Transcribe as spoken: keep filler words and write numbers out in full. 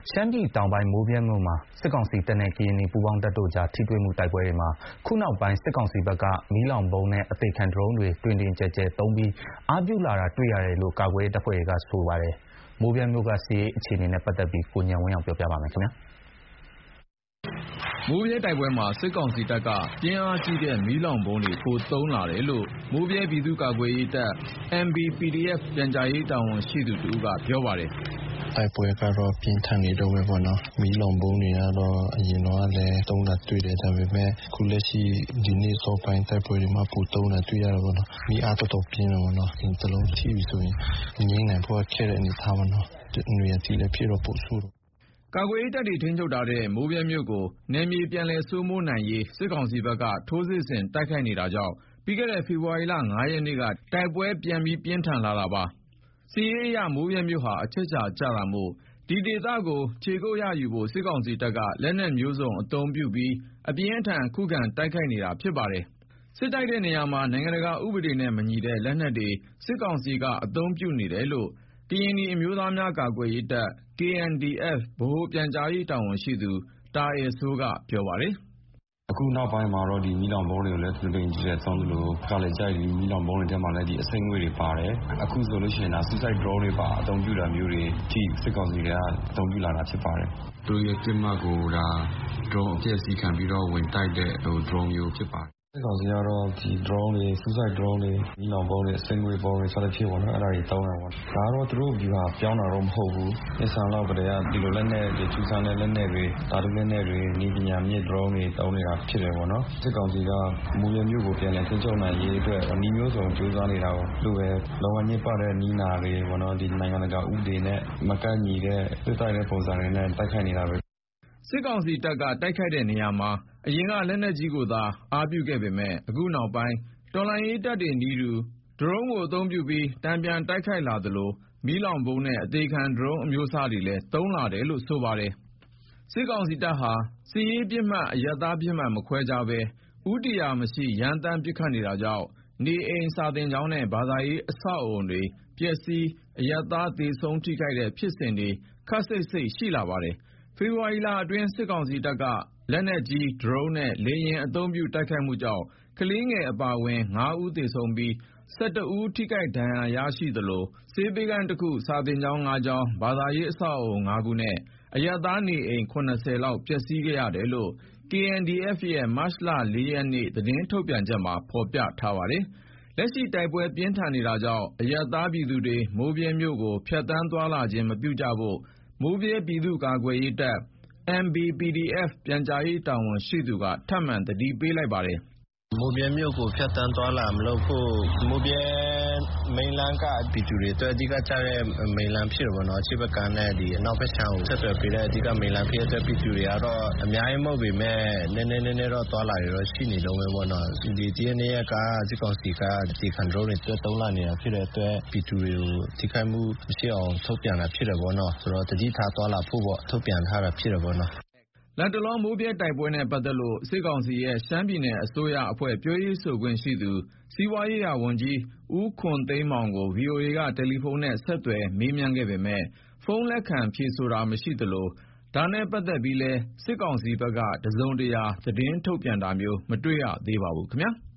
ရှမ်းပြည်တောင်ပိုင်းမိုးဗြဲမြို့မှာစစ်ကောင်စီတပ်နဲ့ကရင်နီပူးပေါင်းတပ်တို့ကြားထိတွေ့မှုတိုက်ပွဲတွေမှာခုနောက်ပိုင်းစစ်ကောင်စီဘက်ကမီးလောင်ဗုံးနဲ့အသေခံဒရုန်းတွေတွင်တွင်ကျယ်ကျယ်သုံးပြီးအားပြုလာတာတွေ့ရတယ်လို့ကာကွယ်ရေးတပ်ဖွဲ့တွေကဆိုပါတယ်။မိုးဗြဲမြို့ကစစ်ရေးအခြေအနေနဲ့ပတ်သက်ပြီးကိုဉာဏ်ဝင်းအောင်ပြောပြပါမယ်ခင်ဗျာ။မိုးဗြဲတိုက်ပွဲမှာစစ်ကောင်စီတပ်ကပြင်းအားကြီးတဲ့မီးလောင်ဗုံးတွေပိုသုံးလာတယ်လို့မိုးဗြဲပြည်သူ့ကာကွယ်ရေးတပ် M B P D F ပြန်ကြားရေးတာဝန်ရှိသူတဦးကပြောပါတယ်။ "တိုက်ပွဲကတော့ပြင်းထန်နေတုန်းပဲပေါ့နော်။မီးလောင်ဗုံးတွေကတော့အရင်တုန်းကလည်းသုံးတာတွေ့တယ်။ဒါပေမဲ့အခုလက်ရှိဒီနေ့အစောပိုင်းတိုက်ပွဲတွေမှာပိုသုံးတာတွေ့ရတယ်ပေါ့နော်။မီးအားတော်တော်ပြင်းတယ်ပေါ့နော်။အိမ်တစ်လုံးထိပြီဆိုရင်ငြိမ်းနိုင်ဖို့ခက်တဲ့အနေအထားပေါ့နော်။နွေရာသီလည်းဖြစ်တော့ပိုဆိုးတယ်။ " ကာကွယ်ရေးတပ်တွေထိန်းချုပ်ထားတဲ့မိုးဗြဲမြို့ကိုနယ်မြေပြန်လည်စိုးမိုးနိုင်ရေးစစ်ကောင်စီဘက်ကထိုးစစ်ဆင်တိုက်ခိုက်နေတာကြောင့်ပြီးခဲ့တဲ့ဖေဖော်ဝါရီလ ၅ ရက်နေ့ကတိုက်ပွဲပြန်ပြီးပြင်းထန်လာတာပါ။စစ်ရေးအရမိုးဗြဲမြို့ဟာအချက်အခြာကျတာမို့ဒီဒေသကိုခြေကုပ်ရယူဖို့စစ်ကောင်စီတပ်ကလက်နက်မျိုးစုံအသုံးပြုပြီးအပြင်းအထန်ခုခံတိုက်ခိုက်နေတာဖြစ်ပါတယ်။စစ်တိုက်တဲ့နေရာမှာနိုင်ငံတကာဥပဒေနဲ့မညီတဲ့လက်နက်တွေစစ်ကောင်စီကအသုံးပြုနေတယ်လို့ကရင်နီအမျိုးသားများကာကွယ်ရေးတပ် K N D F ဗဟိုပြန်ကြားရေးတာဝန်ရှိသူတာအယ်စိုးကပြောပါတယ်။ "အခုနောက်ပိုင်းမှာတော့ဒီမီးလောင်ဗုံးတွေကိုလည်းတွင်တွင်ကျယ်ကျယ်သုံးသလိုကလည်းကြိုက်ဒီမီးလောင်ဗုံးတွေထဲမှာလည်းဒီအစိမ်းငွေ့တွေပါတယ်။အခုဆိုလို့ရှိရင်ဒါ Suicide Drone တွေပါအသုံးပြုတာမျိုးတွေအထိစစ်ကောင်စီတွေကအသုံးပြုလာတာဖြစ်ပါတယ်။သူတို့ရဲ့ပစ်မှတ်ကိုဒါ Drone အပျက်စီးခံပြီးတော့ဝင်တိုက်တဲ့ဟို Drone မျိုးဖြစ်ပါတယ်။စစ်ကောင်စီကတော့ဒီ Drone တွေ Suicide Drone တွေမီးလောင်ဗုံးတွေအစိမ်းငွေ့ဗုံးတွေစသဖြင့်ပေါ့နော်အဲ့ဒါတွေသုံးတာပေါ့။ဒါကတော့သူတို့ဗျူဟာပြောင်းတာတော့မဟုတ်ဘူး။နှစ်ဆန်လောက်ကတည်းကဒီလိုလက်နက်တွေထူးဆန်းတဲ့လက်နက်တွေဓာတုလက်နက်တွေနည်းပညာမြင့် Drone တွေသုံးနေတာဖြစ်တယ်ပေါ့နော်။စစ်ကောင်စီကမိုးဗြဲမြို့ကိုပြန်လည်ထိန်းချုပ်နိုင်ရေးအတွက်နည်းမျိုးစုံကြိုးစားနေတာကိုလို့ပဲလောကညစ်ပတ်တဲ့နည်းနာတွေပေါ့နော်ဒီနိုင်ငံတကာဥပဒေနဲ့မကန့်ညီတဲ့စစ်တိုက်တဲ့ပုံစံတွေနဲ့တိုက်ခိုက်နေတာပဲ။ " စစ်ကောင်စီတပ်ကတိုက်ခိုက်တဲ့နေရာမှာအရင်ကလက်နက်ကြီးကိုသာအားပြုခဲ့ပေမဲ့အခုနောက်ပိုင်းတော်လှန်ရေးတပ်တွေနည်းတူဒရုန်းကိုအသုံးပြုပြီးတန်ပြန်တိုက်ခိုက်လာသလိုမီးလောင်ဗုံးနဲ့အသေခံဒရုန်းအမျိုးအစားတွေလည်းသုံးလာတယ်လို့ဆိုပါတယ်။စစ်ကောင်စီတပ်ဟာစစ်ရေးပစ်မှတ်အရပ်သားပစ်မှတ်မခွဲခြားဘဲဦးတည်ရာမရှိရမ်းသမ်းပစ်ခတ်နေတာကြောင့်နေအိမ်စာသင်ကျောင်းနဲ့ဘာသာရေးအဆောက်အအုံတွေပျက်စီးအရပ်သားသေဆုံးထိခိုက်တဲ့ဖြစ်စဉ်တွေခပ်စိပ်စိပ်ရှိလာပါတယ်။ဖေဖော်ဝါရီလအတွင်းစစ်ကောင်စီတပ်ကလက်နက်ကြီးဒရုန်းနဲ့လေယာဉ်အသုံးပြုတိုက်ခိုက်မှုကြောင့်ကလေးငယ်အပါအဝင် ၅ ဦးသေဆုံးပြီး ၁၁ ဦးထိခိုက်ဒဏ်ရာရရှိသလိုဆေးပေးခန်းတခုစာသင်ကျောင်း ၅ ကျောင်းဘာသာရေးအဆောက်အအုံ ၅ ခုနဲ့အရပ်သားနေအိမ် ၇၀ လောက်ပျက်စီးခဲ့ရတယ်လို့ K N D F ရဲ့မတ်လ ၄ ရက်နေ့သတင်းထုတ်ပြန်ချက်မှာဖော်ပြထားပါတယ်။လက်ရှိတိုက်ပွဲပြင်းထန်နေတာကြောင့်အရပ်သားပြည်သူတွေမိုးဗြဲမြို့ကိုဖြတ်သန်းသွားလာခြင်းမပြုကြဖို့မိုးဗြဲပြည်သူ့ကာကွယ်ရေးတပ် M B P D F ပြန်ကြားရေးတာဝန်ရှိသူကထပ်မံသတိပေးလိုက်ပါတယ်။ "မိုးဗြဲမြို့ကိုဖြတ်သန်းသွားလာမလုပ်ဖို့မိုးဗြဲမိန်းလမ်းကပြည်သူတွေအတွက်အဓိကကျတဲ့မိန်းလမ်းဖြစ်တယ်ပေါ့နော်။အရှေ့ဘက်ကနဲ့ဒီအနောက်ဘက်ခြမ်းကိုဆက်သွယ်ပေးတဲ့အဓိကမိန်းလမ်းဖြစ်တဲ့ပြည်သူတွေကတော့အများကြီးမဟုတ်ပေမဲ့နည်းနည်းနည်းနည်းတော့သွားလာတွေတော့ရှိနေတုန်းပဲပေါ့နော်။ဒီတရက်နှစ်ရက်ကစစ်ကောင်စီကအသေခံ Drone တွေသုံးလာနေတာဖြစ်တဲ့အတွက်ပြည်သူတွေကိုထိခိုက်မှုမရှိအောင်ထုတ်ပြန်တာဖြစ်တယ်ပေါ့နော်။ဆိုတော့သတိထားသွားလာဖို့ပေါ့ထုတ်ပြန်ထားတာဖြစ်တယ်ပေါ့နော်။လတ်တလောမိုးဗြဲတိုက်ပွဲနဲ့ပတ်သက်လို့စစ်ကောင်စီရဲ့ရှမ်းပြည်နယ်အစိုးရအဖွဲ့ပြောရေးဆိုခွင့်ရှိသူစီးပွားရေးရာဝန်ကြီးဦးခွန်သိန်းမောင်ကို ဗွီအိုအေကတယ်လီဖုန်းနဲ့ဆက်သွယ်မေးမြန်းခဲ့ပေမဲ့ဖုန်းလက်ခံဖြေဆိုတာမရှိသလိုဒါနဲ့ပတ်သက်ပြီးလည်းစစ်ကောင်စီဘက်ကတစုံတရာသတင်းထုတ်ပြန်တာမျိုးမတွေ့ရသေးပါဘူးခင်ဗျာ။